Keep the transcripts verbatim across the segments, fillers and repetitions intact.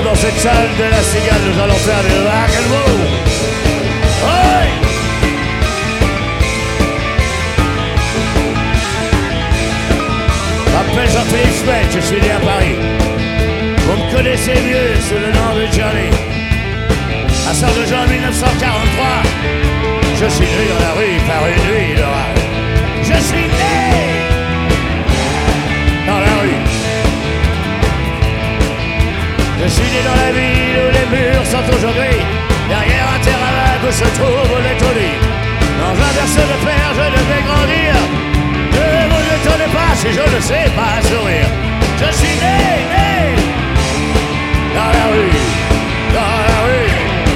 dans cette salle de la Cigale, nous allons faire du rock and roll. Ouais. Je m'appelle Jean-Philippe Schmitt, je suis né à Paris. Vous me connaissez mieux sous le nom de Johnny. À sort de juin mille neuf cent quarante-trois, je suis né dans la rue par une nuit d'orage. Je suis né dans la rue. Je suis né dans la ville où les murs sont aujourd'hui derrière un terrain vague où se trouve les taudis. Dans un berceau de fer, je devais grandir. Ne vous étonnez pas si je ne sais pas sourire. Je suis né, né dans la rue, dans la rue.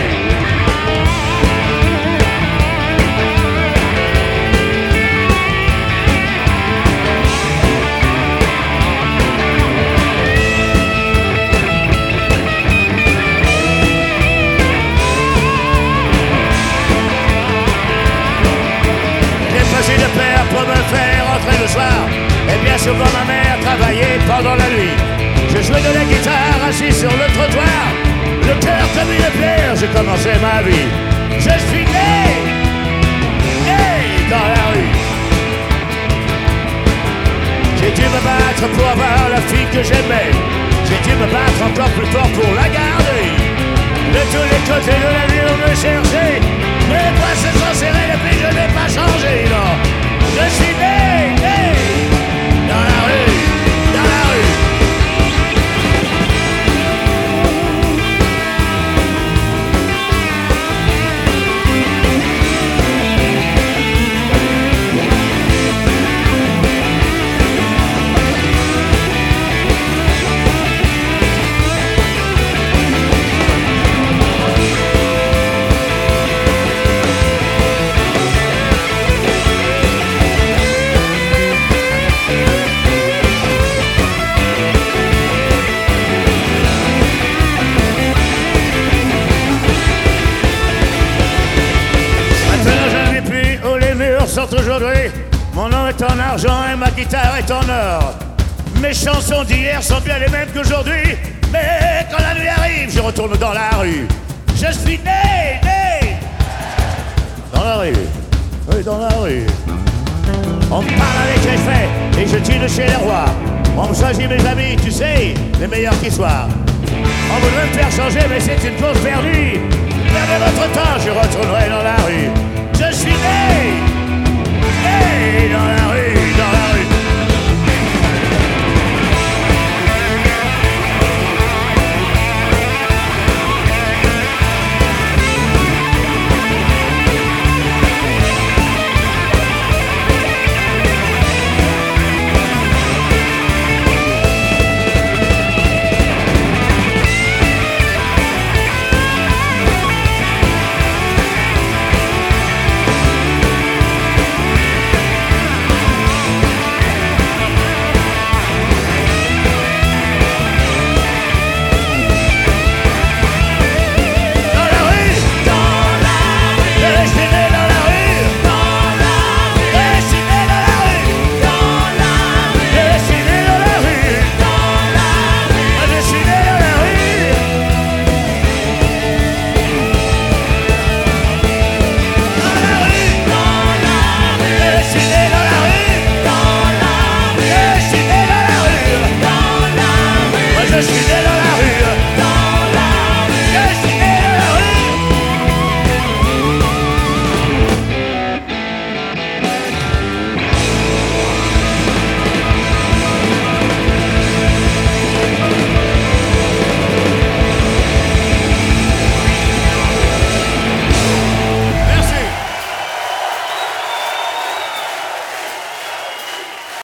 De père pour me faire rentrer le soir. Et bien souvent ma mère travaillait pendant la nuit. Je jouais de la guitare assis sur le trottoir. Le cœur comme une pierre, j'ai commencé ma vie. Je suis né, né dans la rue. J'ai dû me battre pour avoir la fille que j'aimais. J'ai dû me battre encore plus fort pour la garder. De tous les côtés de la ville on me cherchait. Mais les bras se sont serrés depuis je n'ai pas changé, non. Je suis né, né dans la rue, dans la rue. Aujourd'hui, mon nom est en argent et ma guitare est en or. Mes chansons d'hier sont bien les mêmes qu'aujourd'hui. Mais quand la nuit arrive, je retourne dans la rue. Je suis né, né dans la rue, oui, dans la rue. On me parle avec respect et je tue de chez les rois. On me choisit mes amis, tu sais, les meilleurs qui soient. On voudrait me faire changer, mais c'est une cause perdue. Perdez votre temps, je retournerai dans la rue.